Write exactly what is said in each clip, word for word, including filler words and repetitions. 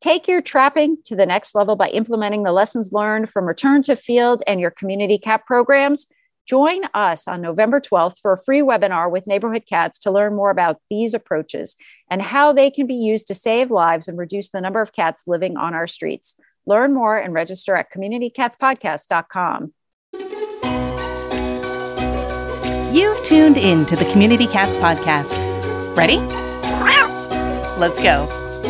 Take your trapping to the next level by implementing the lessons learned from Return to Field and your community cat programs. Join us on November twelfth for a free webinar with Neighborhood Cats to learn more about these approaches and how they can be used to save lives and reduce the number of cats living on our streets. Learn more and register at community cats podcast dot com. You've tuned in to the Community Cats Podcast. Ready? Let's go.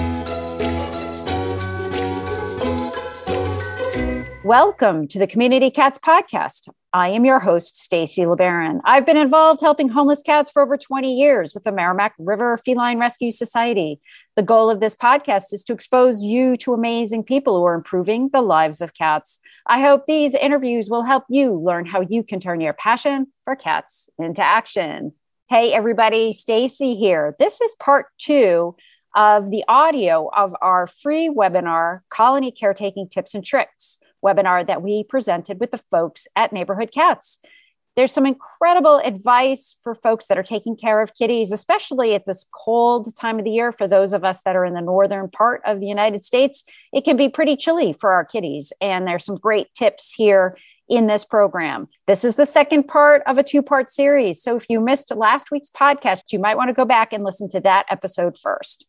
Welcome to the Community Cats Podcast. I am your host, Stacy LeBaron. I've been involved helping homeless cats for over twenty years with the Merrimack River Feline Rescue Society. The goal of this podcast is to expose you to amazing people who are improving the lives of cats. I hope these interviews will help you learn how you can turn your passion for cats into action. Hey, everybody, Stacy here. This is part two of the audio of our free webinar, Colony Caretaking Tips and Tricks webinar that we presented with the folks at Neighborhood Cats. There's some incredible advice for folks that are taking care of kitties, especially at this cold time of the year. For those of us that are in the northern part of the United States, it can be pretty chilly for our kitties. And there's some great tips here in this program. This is the second part of a two-part series. So if you missed last week's podcast, you might want to go back and listen to that episode first.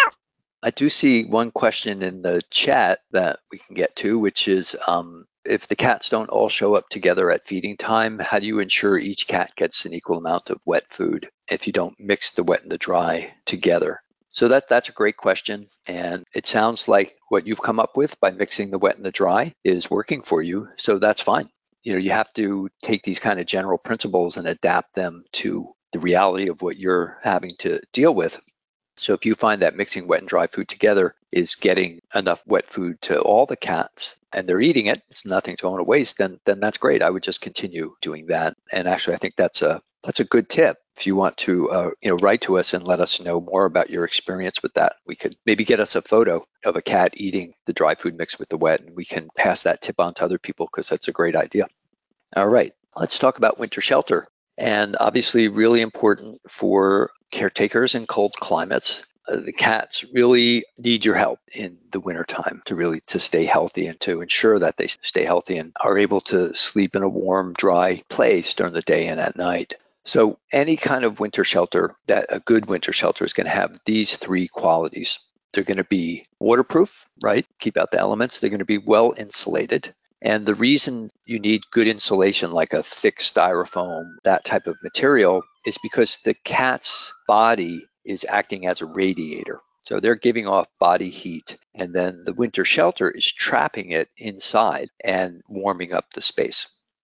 I do see one question in the chat that we can get to, which is um, if the cats don't all show up together at feeding time, how do you ensure each cat gets an equal amount of wet food if you don't mix the wet and the dry together? So that that's a great question. And it sounds like what you've come up with by mixing the wet and the dry is working for you. So that's fine. You know, you have to take these kind of general principles and adapt them to the reality of what you're having to deal with. So if you find that mixing wet and dry food together is getting enough wet food to all the cats and they're eating it, it's nothing thrown to waste, then then that's great. I would just continue doing that. And actually, I think that's a that's a good tip. If you want to uh, you know, write to us and let us know more about your experience with that, we could maybe get us a photo of a cat eating the dry food mixed with the wet, and we can pass that tip on to other people because that's a great idea. All right, let's talk about winter shelter. And obviously really important for caretakers in cold climates. Uh, the cats really need your help in the wintertime to really to stay healthy and to ensure that they stay healthy and are able to sleep in a warm, dry place during the day and at night. So any kind of winter shelter, that a good winter shelter is going to have these three qualities. They're going to be waterproof, right? Keep out the elements. They're going to be well insulated. And the reason you need good insulation, like a thick styrofoam, that type of material, is because the cat's body is acting as a radiator. So they're giving off body heat, and then the winter shelter is trapping it inside and warming up the space.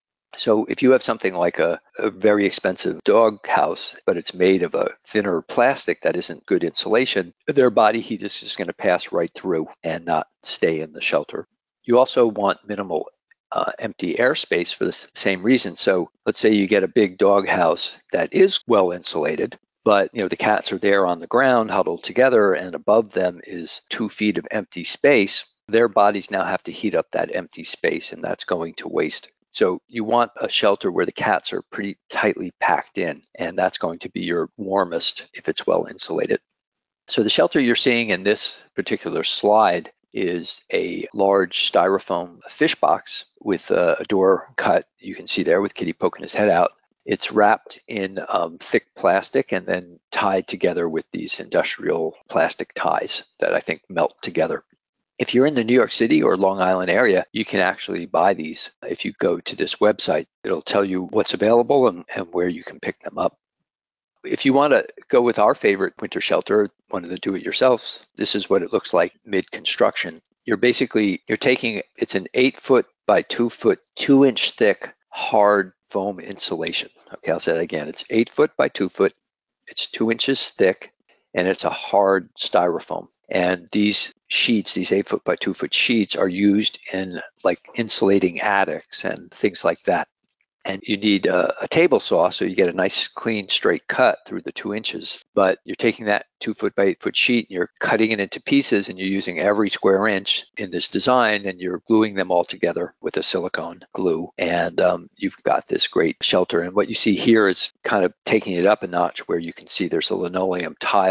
So if you have something like a, a very expensive dog house, but it's made of a thinner plastic that isn't good insulation, their body heat is just going to pass right through and not stay in the shelter. You also want minimal uh, empty airspace for the same reason. So let's say you get a big dog house that is well insulated, but you know the cats are there on the ground huddled together, and above them is two feet of empty space. Their bodies now have to heat up that empty space, and that's going to waste. So you want a shelter where the cats are pretty tightly packed in, and that's going to be your warmest if it's well insulated. So the shelter you're seeing in this particular slide is a large styrofoam fish box with a door cut, you can see there, with Kitty poking his head out. It's wrapped in um, thick plastic and then tied together with these industrial plastic ties that I think melt together. If you're in the New York City or Long Island area, you can actually buy these. If you go to this website, it'll tell you what's available and, and where you can pick them up. If you want to go with our favorite winter shelter, one of the do-it-yourselves, this is what it looks like mid-construction. You're basically, you're taking, it's an eight foot by two foot, two inch thick, hard foam insulation. Okay, I'll say that again. It's eight foot by two foot, it's two inches thick, and it's a hard styrofoam. And these sheets, these eight foot by two foot sheets, are used in like insulating attics and things like that. And you need a, a table saw, so you get a nice, clean, straight cut through the two inches. But you're taking that two foot by eight foot sheet, and you're cutting it into pieces, and you're using every square inch in this design, and you're gluing them all together with a silicone glue. And um, you've got this great shelter. And what you see here is kind of taking it up a notch, where you can see there's a linoleum tile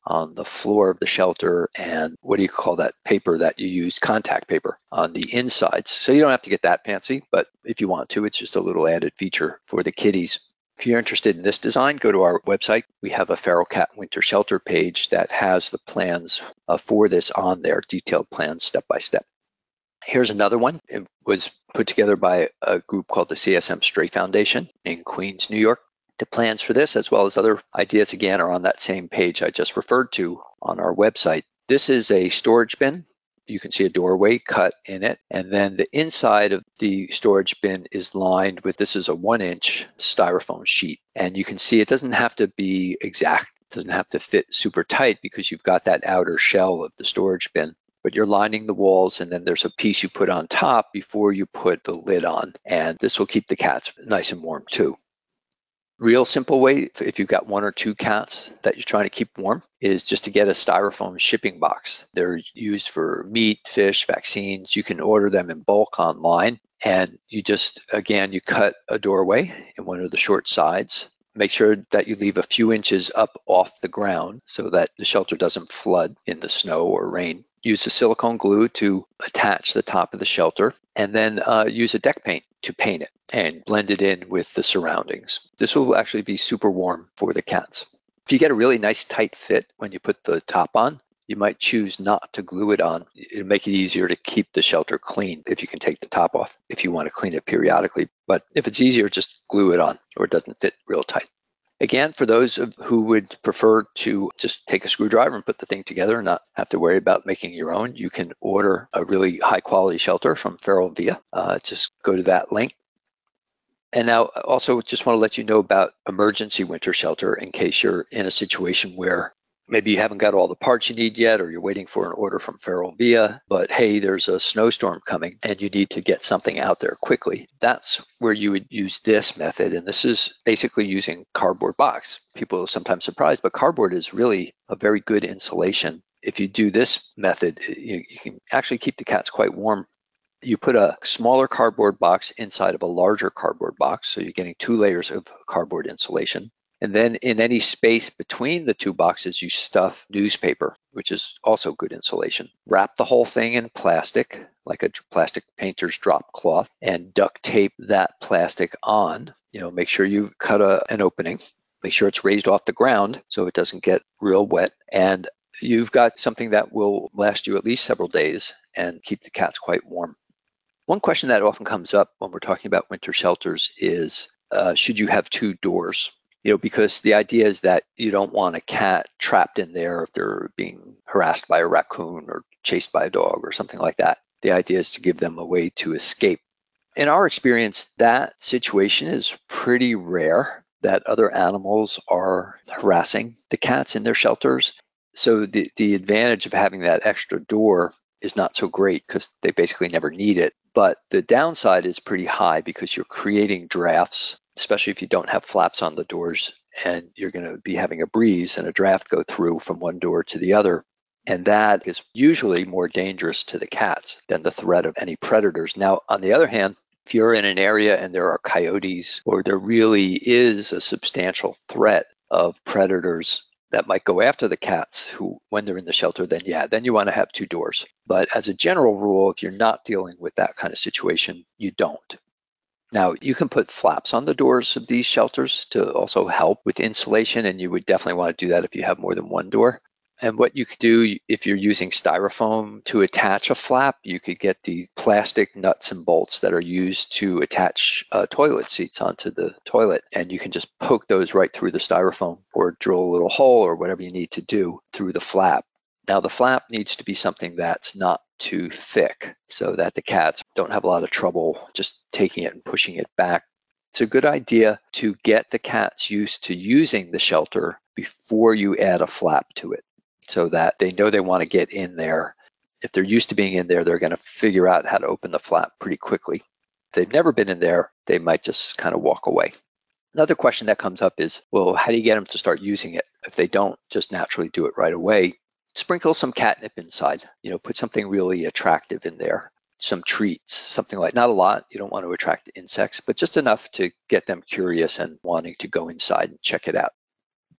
on the floor of the shelter, and what do you call that paper that you use, contact paper, on the insides. So you don't have to get that fancy, but if you want to, it's just a little added feature for the kitties. If you're interested in this design, go to our website. We have a feral cat winter shelter page that has the plans uh, for this on there, detailed plans step by step. Here's another one. It was put together by a group called the C S M Stray Foundation in Queens, New York. The plans for this, as well as other ideas, again, are on that same page I just referred to on our website. This is a storage bin. You can see a doorway cut in it, and then the inside of the storage bin is lined with, this is a one inch styrofoam sheet. And you can see it doesn't have to be exact, it doesn't have to fit super tight because you've got that outer shell of the storage bin. But you're lining the walls, and then there's a piece you put on top before you put the lid on. And this will keep the cats nice and warm too. Real simple way, if you've got one or two cats that you're trying to keep warm, is just to get a styrofoam shipping box. They're used for meat, fish, vaccines. You can order them in bulk online, and you just, again, you cut a doorway in one of the short sides. Make sure that you leave a few inches up off the ground so that the shelter doesn't flood in the snow or rain. Use the silicone glue to attach the top of the shelter, and then uh, use a deck paint to paint it and blend it in with the surroundings. This will actually be super warm for the cats. If you get a really nice tight fit when you put the top on, you might choose not to glue it on. It'll make it easier to keep the shelter clean if you can take the top off, if you want to clean it periodically. But if it's easier, just glue it on, or it doesn't fit real tight. Again, for those of who would prefer to just take a screwdriver and put the thing together and not have to worry about making your own, you can order a really high quality shelter from Feral Via. Uh, just go to that link. And now also just want to let you know about emergency winter shelter in case you're in a situation where maybe you haven't got all the parts you need yet, or you're waiting for an order from Feral Via, but hey, there's a snowstorm coming and you need to get something out there quickly. That's where you would use this method. And this is basically using cardboard box. People are sometimes surprised, but cardboard is really a very good insulation. If you do this method, you, you can actually keep the cats quite warm. You put a smaller cardboard box inside of a larger cardboard box, so you're getting two layers of cardboard insulation. And then in any space between the two boxes, you stuff newspaper, which is also good insulation. Wrap the whole thing in plastic, like a plastic painter's drop cloth, and duct tape that plastic on. You know, make sure you cut a, an opening. Make sure it's raised off the ground so it doesn't get real wet. And you've got something that will last you at least several days and keep the cats quite warm. One question that often comes up when we're talking about winter shelters is, uh, should you have two doors? You know, because the idea is that you don't want a cat trapped in there if they're being harassed by a raccoon or chased by a dog or something like that. The idea is to give them a way to escape. In our experience, that situation is pretty rare, that other animals are harassing the cats in their shelters. So the, the advantage of having that extra door is not so great because they basically never need it. But the downside is pretty high because you're creating drafts, especially if you don't have flaps on the doors, and you're going to be having a breeze and a draft go through from one door to the other. And that is usually more dangerous to the cats than the threat of any predators. Now, on the other hand, if you're in an area and there are coyotes, or there really is a substantial threat of predators that might go after the cats who, when they're in the shelter, then yeah, then you want to have two doors. But as a general rule, if you're not dealing with that kind of situation, you don't. Now, you can put flaps on the doors of these shelters to also help with insulation, and you would definitely want to do that if you have more than one door. And what you could do if you're using styrofoam to attach a flap, you could get the plastic nuts and bolts that are used to attach uh, toilet seats onto the toilet, and you can just poke those right through the styrofoam or drill a little hole or whatever you need to do through the flap. Now, the flap needs to be something that's not too thick so that the cats don't have a lot of trouble just taking it and pushing it back. It's a good idea to get the cats used to using the shelter before you add a flap to it, so that they know they want to get in there. If they're used to being in there, they're going to figure out how to open the flap pretty quickly. If they've never been in there, they might just kind of walk away. Another question that comes up is, well, how do you get them to start using it? If they don't just naturally do it right away, sprinkle some catnip inside. You know, put something really attractive in there. Some treats, something like, not a lot, you don't want to attract insects, but just enough to get them curious and wanting to go inside and check it out.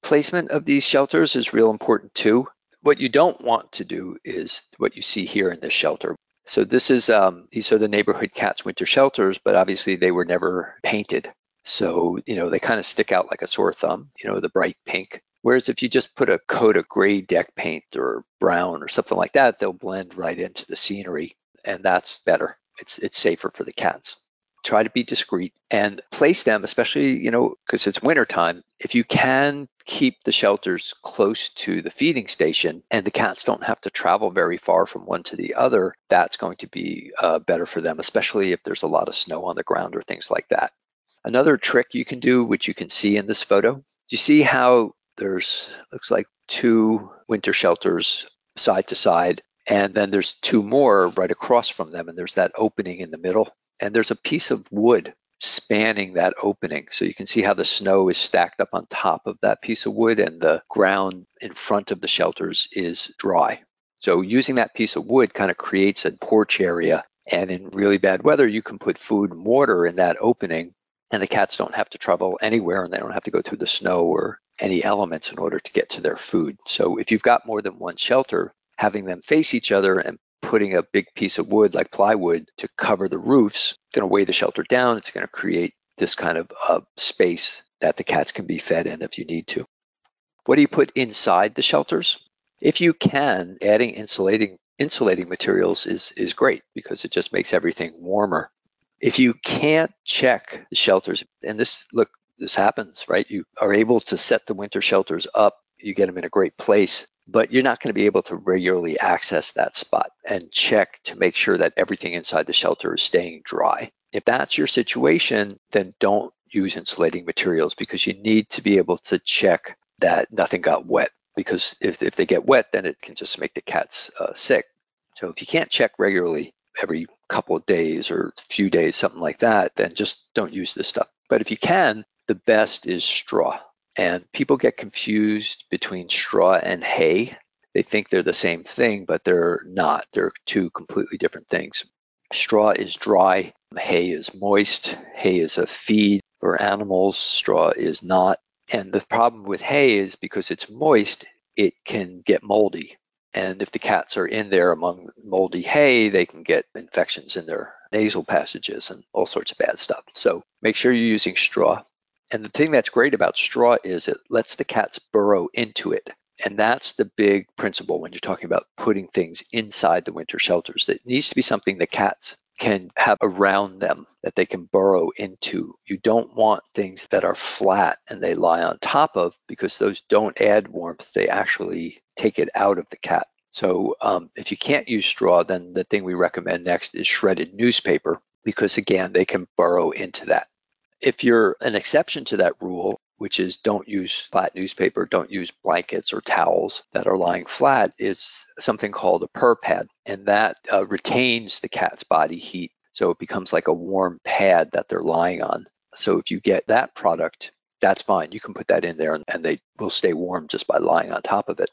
Placement of these shelters is real important too. What you don't want to do is what you see here in this shelter. So this is, um, these are the Neighborhood Cats winter shelters, but obviously they were never painted. So, you know, they kind of stick out like a sore thumb, you know, the bright pink. Whereas if you just put a coat of gray deck paint or brown or something like that, they'll blend right into the scenery, and that's better. It's it's safer for the cats. Try to be discreet and place them, especially, you know, because it's wintertime. If you can keep the shelters close to the feeding station and the cats don't have to travel very far from one to the other, that's going to be uh, better for them, especially if there's a lot of snow on the ground or things like that. Another trick you can do, which you can see in this photo, do you see how there's, looks like two winter shelters side to side, and then there's two more right across from them, and there's that opening in the middle. And there's a piece of wood spanning that opening. So you can see how the snow is stacked up on top of that piece of wood and the ground in front of the shelters is dry. So using that piece of wood kind of creates a porch area. And in really bad weather, you can put food and water in that opening, and the cats don't have to travel anywhere, and they don't have to go through the snow or any elements in order to get to their food. So if you've got more than one shelter, having them face each other and putting a big piece of wood like plywood to cover the roofs, it's going to weigh the shelter down. It's going to create this kind of uh, space that the cats can be fed in if you need to. What do you put inside the shelters? If you can, adding insulating insulating materials is, is great because it just makes everything warmer. If you can't check the shelters, and this, look, this happens, right? You are able to set the winter shelters up, you get them in a great place, but you're not going to be able to regularly access that spot and check to make sure that everything inside the shelter is staying dry. If that's your situation, then don't use insulating materials because you need to be able to check that nothing got wet, because if, if they get wet, then it can just make the cats uh, sick. So if you can't check regularly every couple of days or a few days, something like that, then just don't use this stuff. But if you can, the best is straw. And people get confused between straw and hay. They think they're the same thing, but they're not. They're two completely different things. Straw is dry, hay is moist. Hay is a feed for animals, straw is not. And the problem with hay is because it's moist, it can get moldy. And if the cats are in there among moldy hay, they can get infections in their nasal passages and all sorts of bad stuff. So make sure you're using straw. And the thing that's great about straw is it lets the cats burrow into it. And that's the big principle when you're talking about putting things inside the winter shelters. That needs to be something the cats can have around them that they can burrow into. You don't want things that are flat and they lie on top of, because those don't add warmth. They actually take it out of the cat. So um, if you can't use straw, then the thing we recommend next is shredded newspaper, because again, they can burrow into that. If you're an exception to that rule, which is don't use flat newspaper, don't use blankets or towels that are lying flat, is something called a purr pad. And that uh, retains the cat's body heat. So it becomes like a warm pad that they're lying on. So if you get that product, that's fine. You can put that in there and, and they will stay warm just by lying on top of it.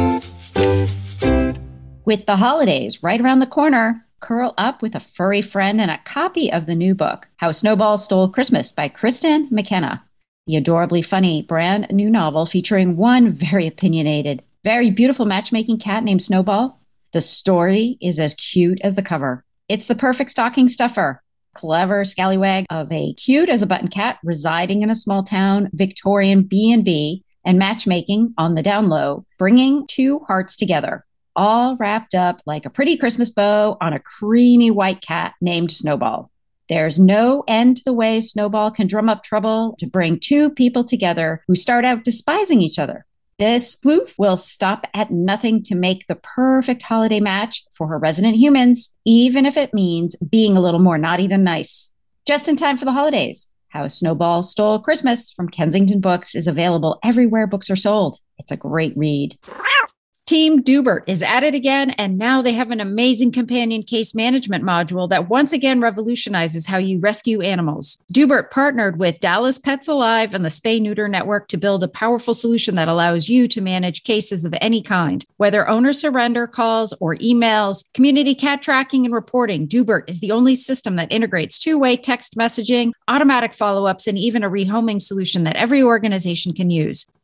With the holidays right around the corner, curl up with a furry friend and a copy of the new book, How Snowball Stole Christmas by Kristen McKenna. The adorably funny brand new novel featuring one very opinionated, very beautiful matchmaking cat named Snowball. The story is as cute as the cover. It's the perfect stocking stuffer. Clever scallywag of a cute as a button cat residing in a small town Victorian B and B and matchmaking on the down low, bringing two hearts together, all wrapped up like a pretty Christmas bow on a creamy white cat named Snowball. There's no end to the way Snowball can drum up trouble to bring two people together who start out despising each other. This sleuth will stop at nothing to make the perfect holiday match for her resident humans, even if it means being a little more naughty than nice. Just in time for the holidays, How Snowball Stole Christmas from Kensington Books is available everywhere books are sold. It's a great read. Team Dubert is at it again, and now they have an amazing companion case management module that once again revolutionizes how you rescue animals. Dubert partnered with Dallas Pets Alive and the Spay Neuter Network to build a powerful solution that allows you to manage cases of any kind. Whether owner surrender calls or emails, community cat tracking and reporting, Dubert is the only system that integrates two-way text messaging, automatic follow-ups, and even a rehoming solution that every organization can use.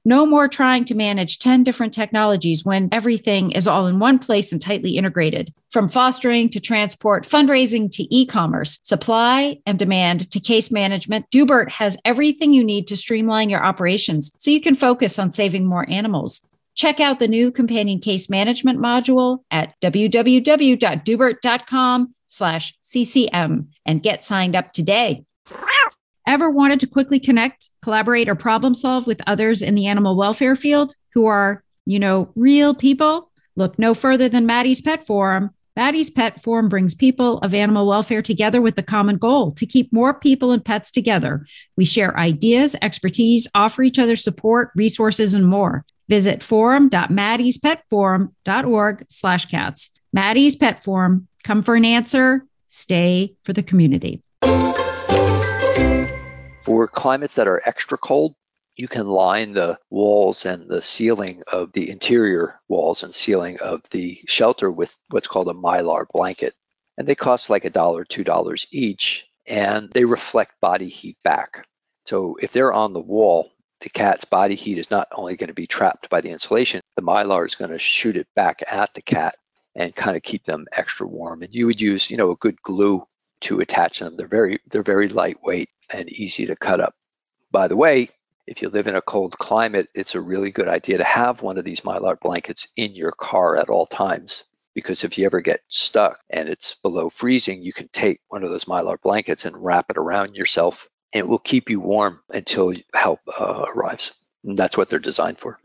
No more trying to manage ten different technologies when everything is all in one place and tightly integrated. From fostering to transport, fundraising to e-commerce, supply and demand to case management, Dubert has everything you need to streamline your operations so you can focus on saving more animals. Check out the new companion case management module at www.dubert.com slash CCM and get signed up today. Ever wanted to quickly connect, collaborate, or problem solve with others in the animal welfare field who are, you know, real people? Look no further than Maddie's Pet Forum. Maddie's Pet Forum brings people of animal welfare together with the common goal to keep more people and pets together. We share ideas, expertise, offer each other support, resources, and more. Visit forum.maddiespetforum.org slash cats. Maddie's Pet Forum. Come for an answer. Stay for the community. For climates that are extra cold, you can line the walls and the ceiling of the interior walls and ceiling of the shelter with what's called a Mylar blanket. And they cost like a dollar, two dollars each, and they reflect body heat back. So if they're on the wall, the cat's body heat is not only going to be trapped by the insulation, the Mylar is going to shoot it back at the cat and kind of keep them extra warm. And you would use, you know, a good glue to attach them. They're very, they're very lightweight and easy to cut up. By the way, if you live in a cold climate, it's a really good idea to have one of these Mylar blankets in your car at all times, because if you ever get stuck and it's below freezing, you can take one of those Mylar blankets and wrap it around yourself, and it will keep you warm until help uh, arrives. And that's what they're designed for.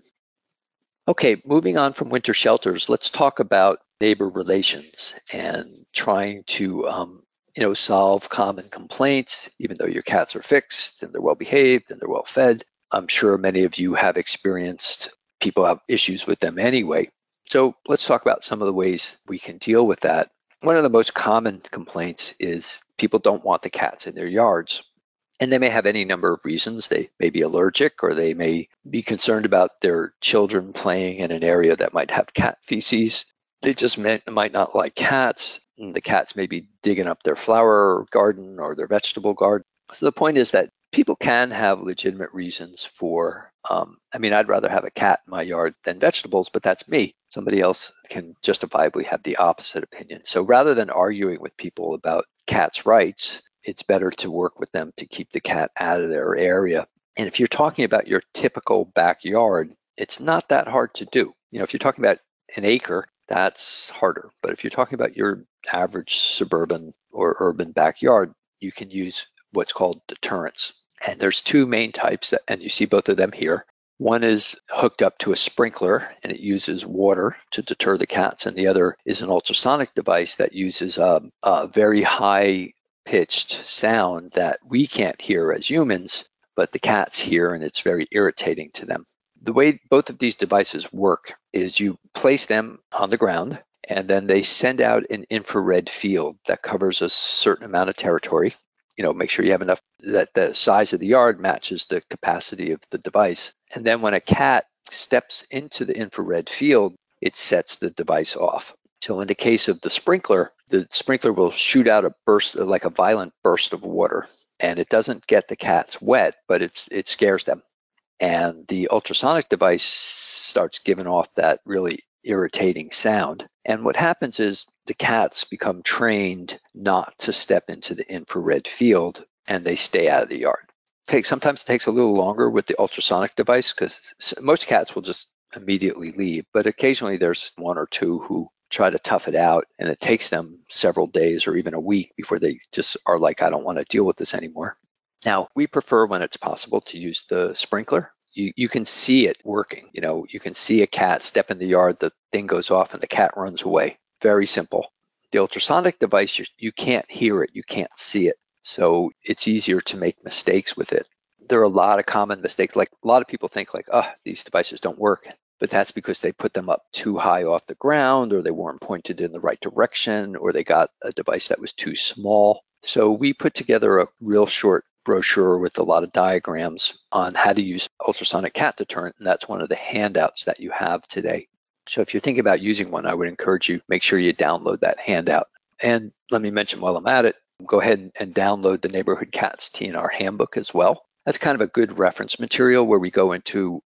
Okay, moving on from winter shelters, let's talk about neighbor relations and trying to um, you know, solve common complaints, even though your cats are fixed and they're well behaved and they're well fed. I'm sure many of you have experienced people have issues with them anyway. So let's talk about some of the ways we can deal with that. One of the most common complaints is people don't want the cats in their yards. And they may have any number of reasons. They may be allergic, or they may be concerned about their children playing in an area that might have cat feces. They just may, might not like cats. And the cats may be digging up their flower garden or their vegetable garden. So the point is that people can have legitimate reasons for, um, I mean, I'd rather have a cat in my yard than vegetables, but that's me. Somebody else can justifiably have the opposite opinion. So rather than arguing with people about cats' rights, it's better to work with them to keep the cat out of their area. And if you're talking about your typical backyard, it's not that hard to do. You know, if you're talking about an acre, that's harder. But if you're talking about your average suburban or urban backyard, you can use what's called deterrents. And there's two main types, that, and you see both of them here. One is hooked up to a sprinkler, and it uses water to deter the cats. And the other is an ultrasonic device that uses a, a very high-pitched sound that we can't hear as humans, but the cats hear, and it's very irritating to them. The way both of these devices work is you place them on the ground, and then they send out an infrared field that covers a certain amount of territory. You know, make sure you have enough that the size of the yard matches the capacity of the device. And then when a cat steps into the infrared field, it sets the device off. So in the case of the sprinkler, the sprinkler will shoot out a burst, like a violent burst of water, and it doesn't get the cats wet, but it's, it scares them. And the ultrasonic device starts giving off that really irritating sound. And what happens is the cats become trained not to step into the infrared field, and they stay out of the yard. It takes, sometimes it takes a little longer with the ultrasonic device, because most cats will just immediately leave. But occasionally there's one or two who try to tough it out, and it takes them several days or even a week before they just are like, I don't want to deal with this anymore. Now, we prefer when it's possible to use the sprinkler. You, you can see it working. You know, you can see a cat step in the yard, the thing goes off, and the cat runs away. Very simple. The ultrasonic device, you, you can't hear it, you can't see it. So it's easier to make mistakes with it. There are a lot of common mistakes. Like a lot of people think like, oh, these devices don't work. But that's because they put them up too high off the ground, or they weren't pointed in the right direction, or they got a device that was too small. So we put together a real short brochure with a lot of diagrams on how to use ultrasonic cat deterrent, and that's one of the handouts that you have today. So if you're thinking about using one, I would encourage you, make sure you download that handout. And let me mention while I'm at it, go ahead and download the Neighborhood Cats T N R handbook as well. That's kind of a good reference material where we go into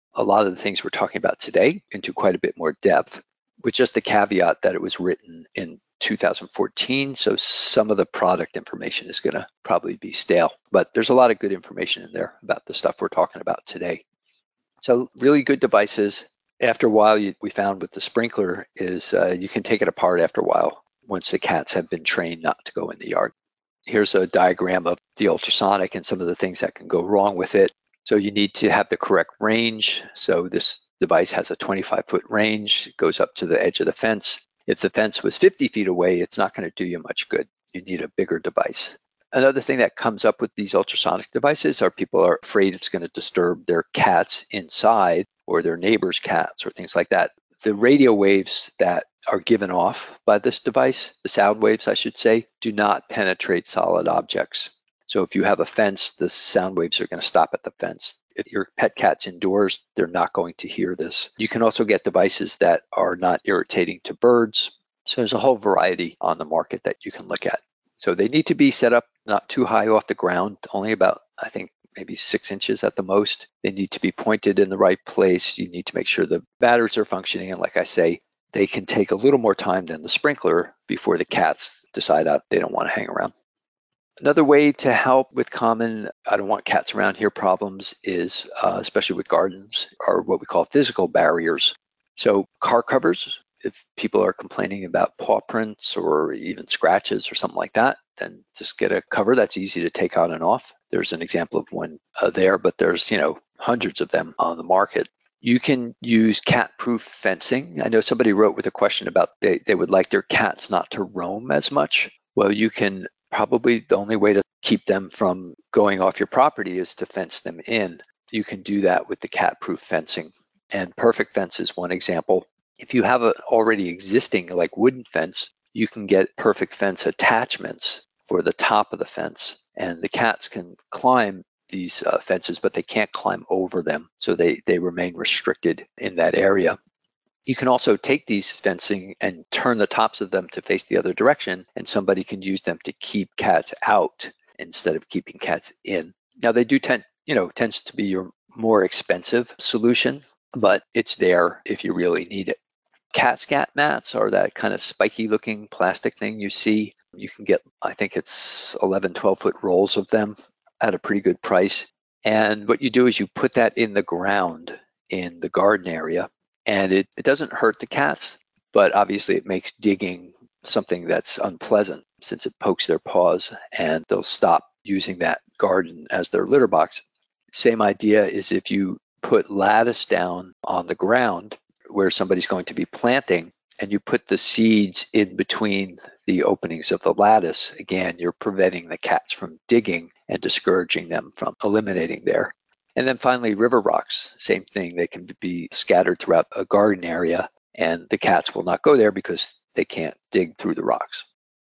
a lot of the things we're talking about today into quite a bit more depth, with just the caveat that it was written in two thousand fourteen. So some of the product information is going to probably be stale, but there's a lot of good information in there about the stuff we're talking about today. So really good devices. After a while, you, we found with the sprinkler is uh, you can take it apart after a while once the cats have been trained not to go in the yard. Here's a diagram of the ultrasonic and some of the things that can go wrong with it. So you need to have the correct range. So this device has a twenty-five foot range. It goes up to the edge of the fence. If the fence was fifty feet away, it's not going to do you much good. You need a bigger device. Another thing that comes up with these ultrasonic devices are people are afraid it's going to disturb their cats inside or their neighbor's cats or things like that. The radio waves that are given off by this device, the sound waves, I should say, do not penetrate solid objects. So if you have a fence, the sound waves are going to stop at the fence. If your pet cat's indoors, they're not going to hear this. You can also get devices that are not irritating to birds. So there's a whole variety on the market that you can look at. So they need to be set up not too high off the ground, only about, I think, maybe six inches at the most. They need to be pointed in the right place. You need to make sure the batteries are functioning. And like I say, they can take a little more time than the sprinkler before the cats decide out they don't want to hang around. Another way to help with common I don't want cats around here problems is, uh, especially with gardens, are what we call physical barriers. So car covers, if people are complaining about paw prints or even scratches or something like that, then just get a cover that's easy to take on and off. There's an example of one uh, there, but there's, you know, hundreds of them on the market. You can use cat-proof fencing. I know somebody wrote with a question about they, they would like their cats not to roam as much. Well, you can probably, the only way to keep them from going off your property is to fence them in. You can do that with the cat-proof fencing. And Perfect Fence is one example. If you have an already existing like wooden fence, you can get Perfect Fence attachments for the top of the fence. And the cats can climb these uh, fences, but they can't climb over them. So they, they remain restricted in that area. You can also take these fencing and turn the tops of them to face the other direction, and somebody can use them to keep cats out instead of keeping cats in. Now they do tend, you know, tends to be your more expensive solution, but it's there if you really need it. Cat scat mats are that kind of spiky looking plastic thing you see. You can get, I think it's eleven, twelve foot rolls of them at a pretty good price. And what you do is you put that in the ground in the garden area, and it, it doesn't hurt the cats, but obviously it makes digging something that's unpleasant since it pokes their paws and they'll stop using that garden as their litter box. Same idea is if you put lattice down on the ground where somebody's going to be planting, and you put the seeds in between the openings of the lattice, again, you're preventing the cats from digging and discouraging them from eliminating there. And then finally, river rocks, same thing. They can be scattered throughout a garden area, and the cats will not go there because they can't dig through the rocks.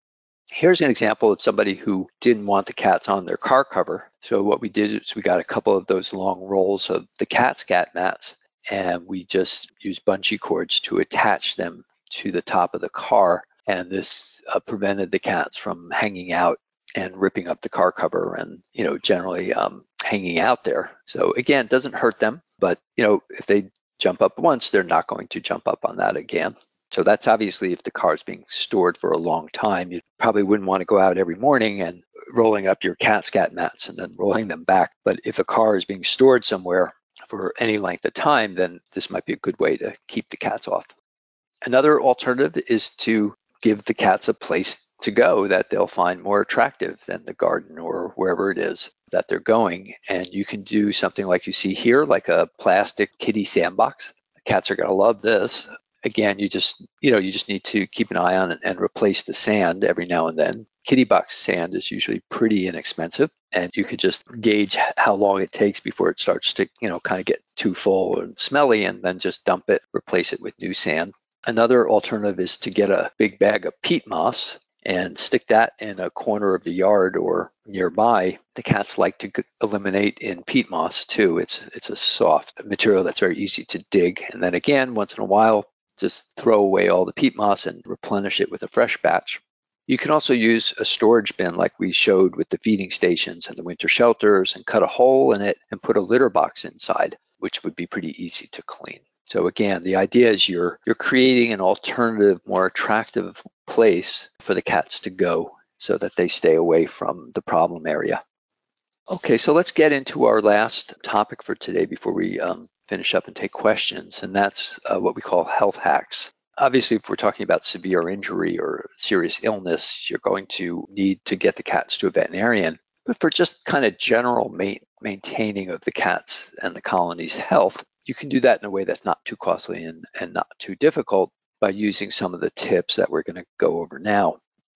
Here's an example of somebody who didn't want the cats on their car cover. So what we did is we got a couple of those long rolls of the cat scat mats, and we just used bungee cords to attach them to the top of the car. And this uh, prevented the cats from hanging out and ripping up the car cover and, you know, generally um, hanging out there. So again, it doesn't hurt them, but, you know, if they jump up once, they're not going to jump up on that again. So that's obviously if the car is being stored for a long time. You probably wouldn't want to go out every morning and rolling up your cat scat mats and then rolling them back. But if a car is being stored somewhere for any length of time, then this might be a good way to keep the cats off. Another alternative is to give the cats a place to go that they'll find more attractive than the garden or wherever it is that they're going. And you can do something like you see here, like a plastic kitty sandbox. The cats are going to love this. Again, you just, you know, you just need to keep an eye on it and replace the sand every now and then. Kitty box sand is usually pretty inexpensive, and you could just gauge how long it takes before it starts to, you know, kind of get too full and smelly, and then just dump it, replace it with new sand. Another alternative is to get a big bag of peat moss and stick that in a corner of the yard or nearby. The cats like to eliminate in peat moss too. It's it's a soft material that's very easy to dig. And then again, once in a while, just throw away all the peat moss and replenish it with a fresh batch. You can also use a storage bin like we showed with the feeding stations and the winter shelters and cut a hole in it and put a litter box inside. which would be pretty easy to clean. So again, the idea is you're you're creating an alternative, more attractive place for the cats to go so that they stay away from the problem area. Okay, so let's get into our last topic for today before we um, finish up and take questions, and that's uh, what we call health hacks. Obviously, if we're talking about severe injury or serious illness, you're going to need to get the cats to a veterinarian. But for just kind of general ma- maintaining of the cats and the colony's health, you can do that in a way that's not too costly and, and not too difficult by using some of the tips that we're going to go over now.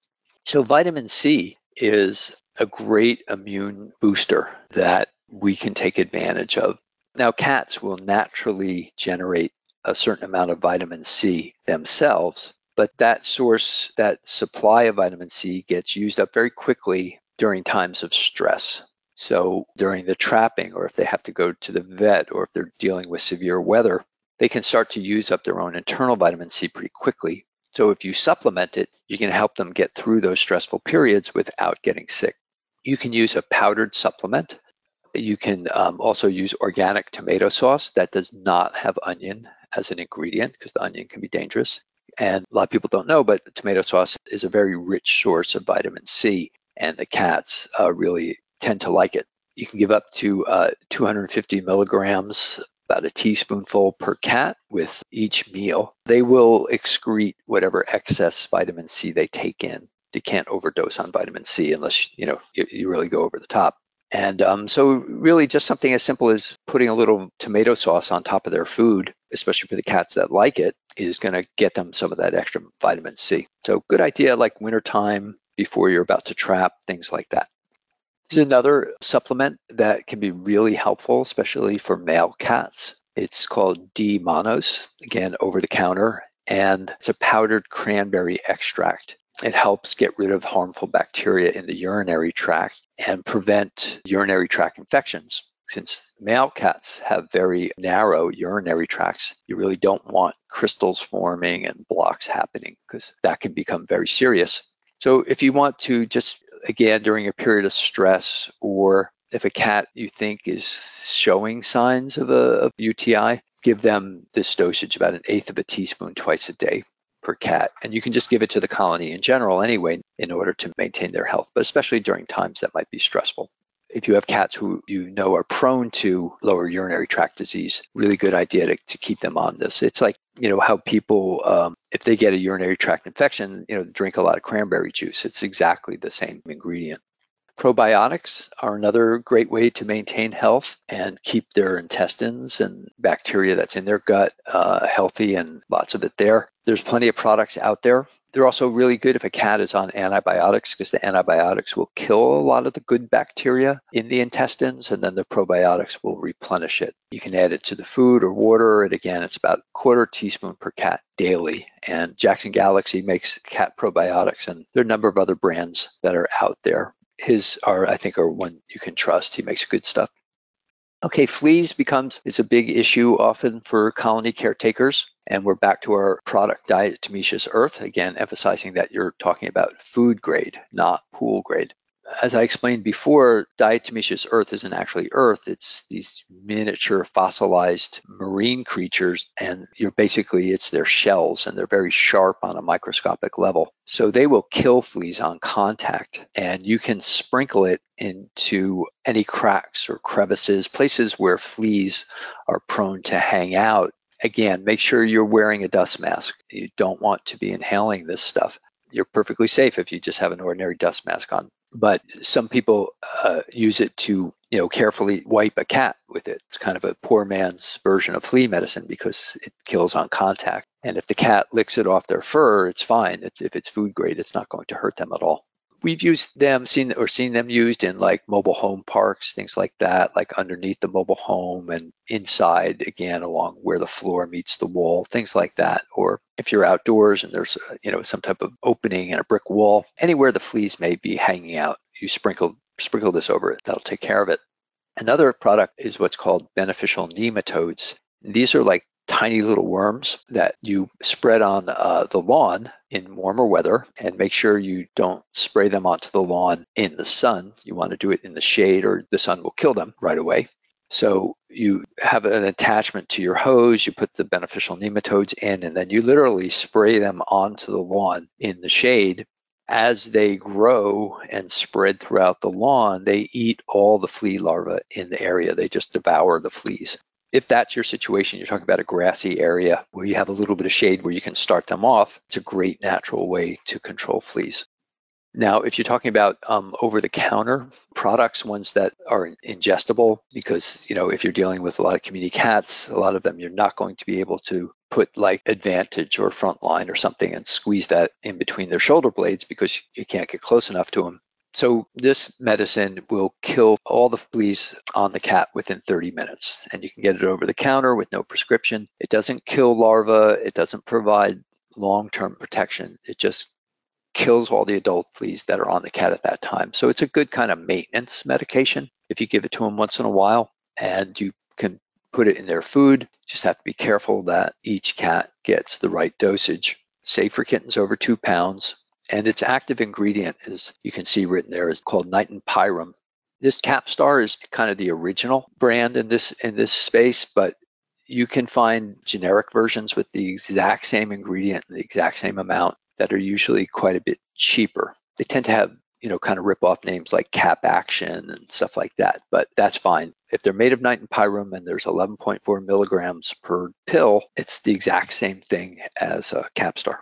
So vitamin C is a great immune booster that we can take advantage of. Now, cats will naturally generate a certain amount of vitamin C themselves, but that source, that supply of vitamin C gets used up very quickly during times of stress. So during the trapping, or if they have to go to the vet, or if they're dealing with severe weather, they can start to use up their own internal vitamin C pretty quickly. So if you supplement it, you can help them get through those stressful periods without getting sick. You can use a powdered supplement. You can um, also use organic tomato sauce that does not have onion as an ingredient, because the onion can be dangerous. And a lot of people don't know, but tomato sauce is a very rich source of vitamin C, and the cats uh, really tend to like it. You can give up to uh, two hundred fifty milligrams, about a teaspoonful per cat with each meal. They will excrete whatever excess vitamin C they take in. You can't overdose on vitamin C unless you know you, you really go over the top. And um, so really just something as simple as putting a little tomato sauce on top of their food, especially for the cats that like it, is going to get them some of that extra vitamin C. So good idea, like wintertime before you're about to trap, things like that. This is another supplement that can be really helpful, especially for male cats. It's called D-Monos, again, over the counter, and it's a powdered cranberry extract. It helps get rid of harmful bacteria in the urinary tract and prevent urinary tract infections. Since male cats have very narrow urinary tracts, you really don't want crystals forming and blocks happening, because that can become very serious. So if you want to just, again, during a period of stress, or if a cat you think is showing signs of a of U T I, give them this dosage, about an eighth of a teaspoon twice a day per cat. And you can just give it to the colony in general anyway in order to maintain their health, but especially during times that might be stressful. If you have cats who you know are prone to lower urinary tract disease, really good idea to, to keep them on this. It's like, you know, how people, um, if they get a urinary tract infection, you know, drink a lot of cranberry juice. It's exactly the same ingredient. Probiotics are another great way to maintain health and keep their intestines and bacteria that's in their gut uh, healthy, and lots of it there. There's plenty of products out there. They're also really good if a cat is on antibiotics, because the antibiotics will kill a lot of the good bacteria in the intestines, and then the probiotics will replenish it. You can add it to the food or water, and again, it's about a quarter teaspoon per cat daily. And Jackson Galaxy makes cat probiotics, and there are a number of other brands that are out there. His are, I think, are one you can trust. He makes good stuff. Okay, fleas becomes, it's a big issue often for colony caretakers. And we're back to our product, Diatomaceous Earth, again, emphasizing that you're talking about food grade, not pool grade. As I explained before, diatomaceous earth isn't actually earth. It's these miniature fossilized marine creatures, and you're basically, it's their shells, and they're very sharp on a microscopic level. So they will kill fleas on contact, and you can sprinkle it into any cracks or crevices, places where fleas are prone to hang out. Again, make sure you're wearing a dust mask. You don't want to be inhaling this stuff. You're perfectly safe if you just have an ordinary dust mask on. But some people uh, use it to, you know, carefully wipe a cat with it. It's kind of a poor man's version of flea medicine because it kills on contact. And if the cat licks it off their fur, it's fine. It's, if it's food grade, it's not going to hurt them at all. We've used them, seen or seen them used in like mobile home parks, things like that, like underneath the mobile home and inside, again, along where the floor meets the wall, things like that. Or if you're outdoors and there's, you know, some type of opening in a brick wall, anywhere the fleas may be hanging out, you sprinkle sprinkle this over it. That'll take care of it. Another product is what's called beneficial nematodes. These are like tiny little worms that you spread on uh, the lawn in warmer weather, and make sure you don't spray them onto the lawn in the sun. You want to do it in the shade, or the sun will kill them right away. So you have an attachment to your hose, you put the beneficial nematodes in, and then you literally spray them onto the lawn in the shade. As they grow and spread throughout the lawn, they eat all the flea larvae in the area. They just devour the fleas. If that's your situation, you're talking about a grassy area where you have a little bit of shade where you can start them off, it's a great natural way to control fleas. Now, if you're talking about um, over-the-counter products, ones that are ingestible, because, you know, if you're dealing with a lot of community cats, a lot of them you're not going to be able to put like Advantage or Frontline or something and squeeze that in between their shoulder blades because you can't get close enough to them. So this medicine will kill all the fleas on the cat within thirty minutes, and you can get it over the counter with no prescription. It doesn't kill larvae. It doesn't provide long-term protection. It just kills all the adult fleas that are on the cat at that time. So it's a good kind of maintenance medication if you give it to them once in a while, and you can put it in their food. Just have to be careful that each cat gets the right dosage. Safe for kittens over two pounds. And its active ingredient, as you can see written there, is called Nitin Pyrum. This Capstar is kind of the original brand in this in this space, but you can find generic versions with the exact same ingredient, the exact same amount, that are usually quite a bit cheaper. They tend to have, you know, kind of rip-off names like Cap Action and stuff like that, but that's fine. If they're made of Nitin Pyrum and there's eleven point four milligrams per pill, it's the exact same thing as a Capstar.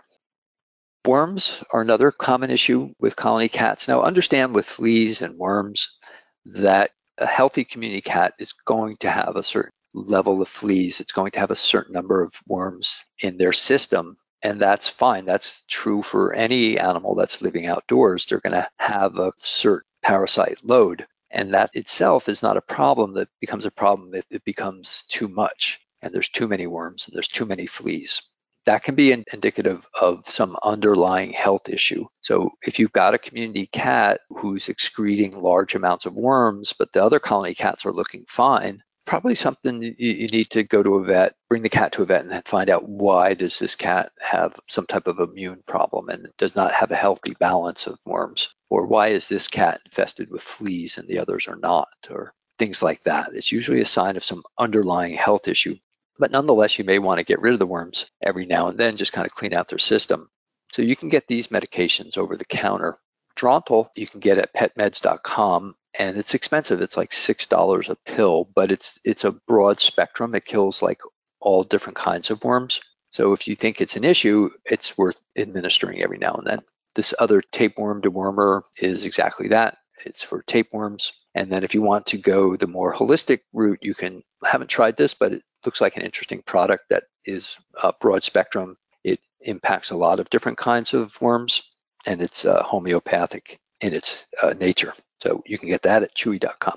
Worms are another common issue with colony cats. Now, understand with fleas and worms that a healthy community cat is going to have a certain level of fleas. It's going to have a certain number of worms in their system. And that's fine. That's true for any animal that's living outdoors. They're going to have a certain parasite load. And that itself is not a problem. That becomes a problem if it becomes too much and there's too many worms and there's too many fleas. That can be indicative of some underlying health issue. So if you've got a community cat who's excreting large amounts of worms, but the other colony cats are looking fine, probably something you, you need to go to a vet, bring the cat to a vet and find out why does this cat have some type of immune problem and does not have a healthy balance of worms, or why is this cat infested with fleas and the others are not, or things like that. It's usually a sign of some underlying health issue, but nonetheless you may want to get rid of the worms every now and then, just kind of clean out their system. So you can get these medications over the counter. Drontal you can get at pet meds dot com. And it's expensive. It's like six dollars a pill, but it's it's a broad spectrum. It kills like all different kinds of worms. So if you think it's an issue, it's worth administering every now and then. This other tapeworm dewormer is exactly that. It's for tapeworms. And then if you want to go the more holistic route, you can, I haven't tried this, but it looks like an interesting product that is a broad spectrum. It impacts a lot of different kinds of worms, and it's uh, homeopathic in its uh, nature. So you can get that at chewy dot com.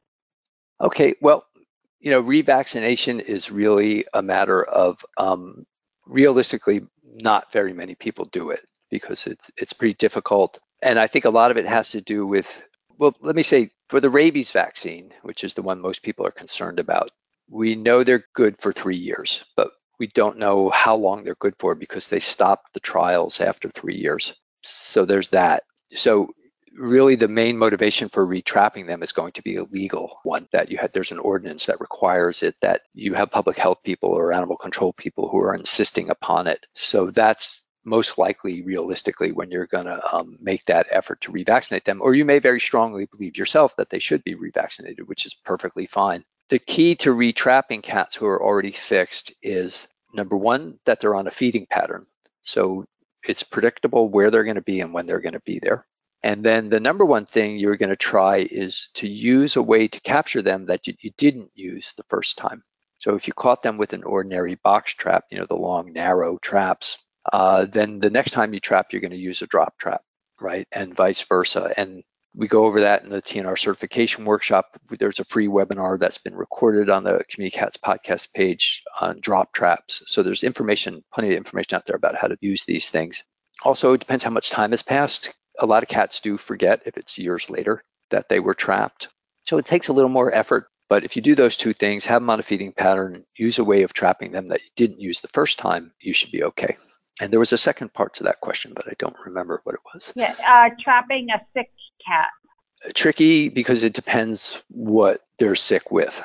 Okay, well, you know, revaccination is really a matter of um, realistically, not very many people do it because it's it's pretty difficult. And I think a lot of it has to do with, well, let me say for the rabies vaccine, which is the one most people are concerned about, we know they're good for three years, but we don't know how long they're good for because they stopped the trials after three years. So there's that. So really the main motivation for retrapping them is going to be a legal one, that you had, there's an ordinance that requires it, that you have public health people or animal control people who are insisting upon it. So that's most likely realistically when you're going to um, make that effort to revaccinate them, or you may very strongly believe yourself that they should be revaccinated, which is perfectly fine. The key to retrapping cats who are already fixed is, number one, that they're on a feeding pattern. So it's predictable where they're going to be and when they're going to be there. And then the number one thing you're going to try is to use a way to capture them that you, you didn't use the first time. So if you caught them with an ordinary box trap, you know, the long, narrow traps, uh, then the next time you trap, you're going to use a drop trap, right? And vice versa. And we go over that in the T N R certification workshop. There's a free webinar that's been recorded on the Community Cats podcast page on drop traps. So there's information, plenty of information out there about how to use these things. Also, it depends how much time has passed. A lot of cats do forget if it's years later that they were trapped. So it takes a little more effort. But if you do those two things, have them on a feeding pattern, use a way of trapping them that you didn't use the first time, you should be okay. And there was a second part to that question, but I don't remember what it was. Yeah, uh, trapping a sick cat. Tricky because it depends what they're sick with.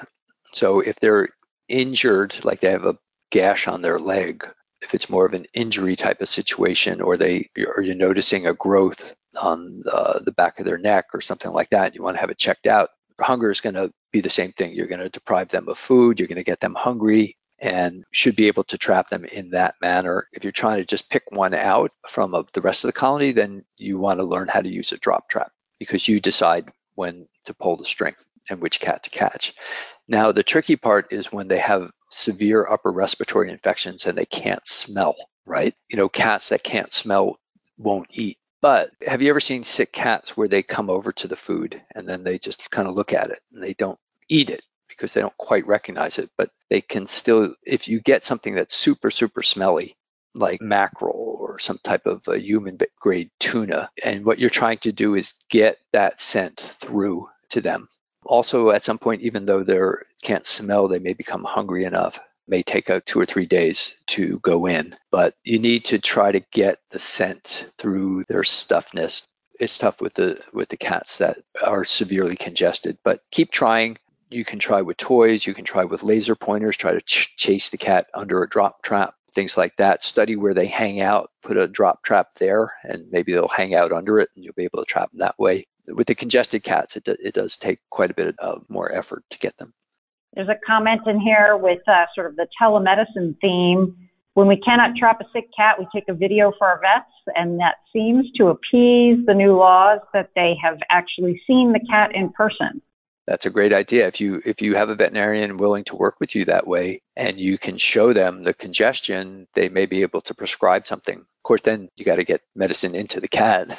So if they're injured, like they have a gash on their leg, if it's more of an injury type of situation, or they or you're noticing a growth on the, the back of their neck or something like that, you want to have it checked out. Hunger is going to be the same thing. You're going to deprive them of food, you're going to get them hungry, and should be able to trap them in that manner. If you're trying to just pick one out from a, the rest of the colony, then you want to learn how to use a drop trap, because you decide when to pull the string and which cat to catch. Now, the tricky part is when they have severe upper respiratory infections and they can't smell, right? You know, cats that can't smell won't eat. But have you ever seen sick cats where they come over to the food and then they just kind of look at it and they don't eat it because they don't quite recognize it, but they can still, if you get something that's super, super smelly, like mackerel or some type of a human grade tuna, and what you're trying to do is get that scent through to them. Also, at some point, even though they can't smell, they may become hungry enough. May take out two or three days to go in, but you need to try to get the scent through their stuffed nest. It's tough with the with the cats that are severely congested, but keep trying. You can try with toys, you can try with laser pointers, try to ch- chase the cat under a drop trap, things like that. Study where they hang out, put a drop trap there, and maybe they'll hang out under it and you'll be able to trap them that way. With the congested cats, it, it does take quite a bit of more effort to get them. There's a comment in here with uh, sort of the telemedicine theme. When we cannot trap a sick cat, we take a video for our vets, and that seems to appease the new laws that they have actually seen the cat in person. That's a great idea. If you if you have a veterinarian willing to work with you that way and you can show them the congestion, they may be able to prescribe something. Of course, then you got to get medicine into the cat.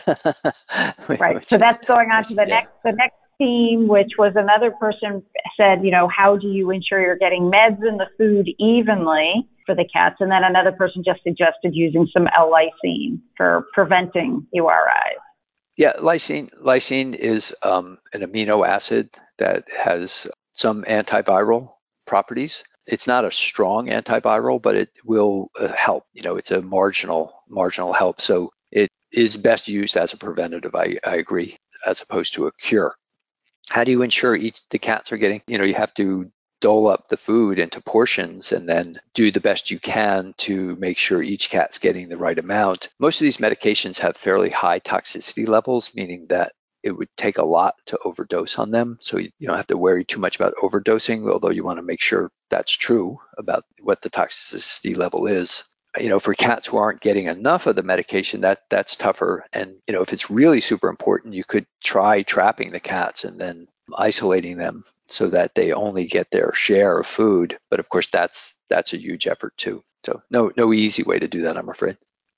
Right. So that's going on to the yeah. next the next theme, which was another person said, you know, how do you ensure you're getting meds in the food evenly for the cats? And then another person just suggested using some L-lysine for preventing U R Is. Yeah, lysine lysine is um, an amino acid that has some antiviral properties. It's not a strong antiviral, but it will uh, help. You know, it's a marginal marginal help. So it is best used as a preventative. I, I agree, as opposed to a cure. How do you ensure each the cats are getting? You know, you have to dole up the food into portions and then do the best you can to make sure each cat's getting the right amount. Most of these medications have fairly high toxicity levels, meaning that it would take a lot to overdose on them. So you don't have to worry too much about overdosing, although you want to make sure that's true about what the toxicity level is. You know, for cats who aren't getting enough of the medication, that that's tougher. And, you know, if it's really super important, you could try trapping the cats and then isolating them so that they only get their share of food. But of course, that's that's a huge effort too. So no no easy way to do that, I'm afraid.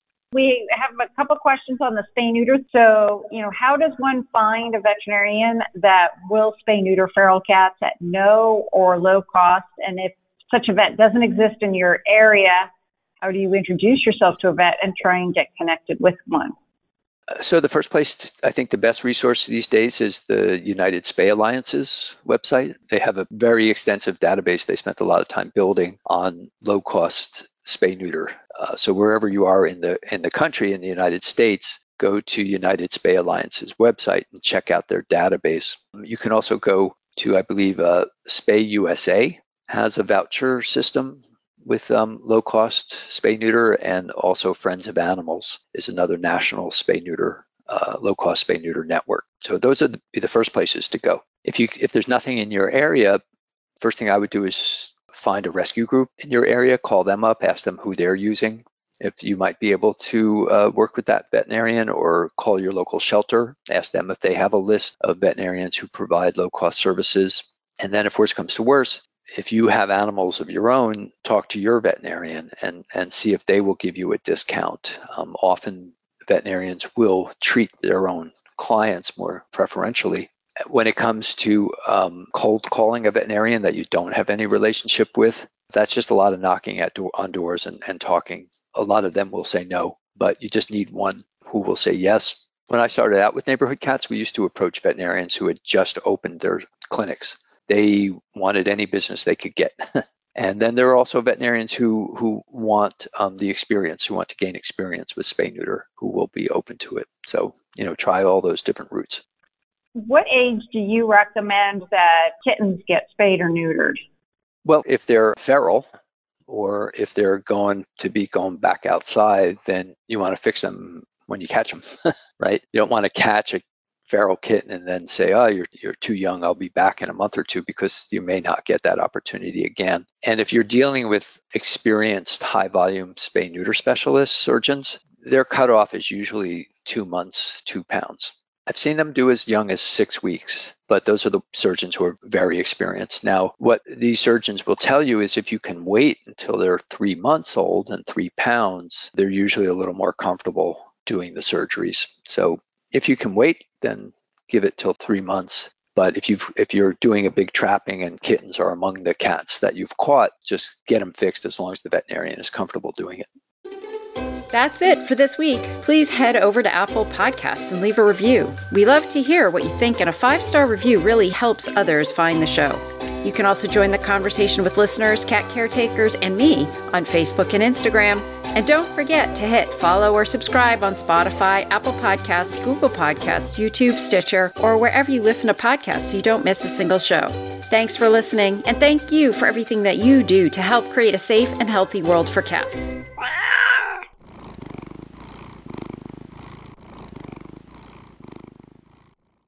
We have a couple questions on the spay neuter. So, you know, how does one find a veterinarian that will spay neuter feral cats at no or low cost? And if such a vet doesn't exist in your area, how do you introduce yourself to a vet and try and get connected with one? So the first place, I think the best resource these days is the United Spay Alliance's website. They have a very extensive database they spent a lot of time building on low-cost spay neuter. Uh, so wherever you are in the in the country, in the United States, go to United Spay Alliance's website and check out their database. You can also go to, I believe, uh, Spay U S A has a voucher system with um, low-cost spay neuter, and also Friends of Animals is another national spay neuter, uh, low-cost spay neuter network. So those are the, be the first places to go. If you if there's nothing in your area, first thing I would do is find a rescue group in your area, call them up, ask them who they're using, if you might be able to uh, work with that veterinarian, or call your local shelter, ask them if they have a list of veterinarians who provide low-cost services. And then if worse comes to worse, if you have animals of your own, talk to your veterinarian and, and see if they will give you a discount. Um, often veterinarians will treat their own clients more preferentially. When it comes to um, cold calling a veterinarian that you don't have any relationship with, that's just a lot of knocking at do- on doors and, and talking. A lot of them will say no, but you just need one who will say yes. When I started out with Neighborhood Cats, we used to approach veterinarians who had just opened their clinics. They wanted any business they could get. And then there are also veterinarians who who want um, the experience, who want to gain experience with spay neuter, who will be open to it. So, you know, try all those different routes. What age do you recommend that kittens get spayed or neutered? Well, if they're feral or if they're going to be going back outside, then you want to fix them when you catch them, right? You don't want to catch a feral kitten and then say, oh, you're you're too young, I'll be back in a month or two, because you may not get that opportunity again. And if you're dealing with experienced high volume spay neuter specialist surgeons, their cutoff is usually two months, two pounds. I've seen them do as young as six weeks, but those are the surgeons who are very experienced. Now, what these surgeons will tell you is if you can wait until they're three months old and three pounds, they're usually a little more comfortable doing the surgeries. So if you can wait, then give it till three months. But if you've if you're doing a big trapping and kittens are among the cats that you've caught, just get them fixed as long as the veterinarian is comfortable doing it. That's it for this week. Please head over to Apple Podcasts and leave a review. We love to hear what you think, and a five-star review really helps others find the show. You can also join the conversation with listeners, cat caretakers, and me on Facebook and Instagram. And don't forget to hit follow or subscribe on Spotify, Apple Podcasts, Google Podcasts, YouTube, Stitcher, or wherever you listen to podcasts so you don't miss a single show. Thanks for listening, and thank you for everything that you do to help create a safe and healthy world for cats.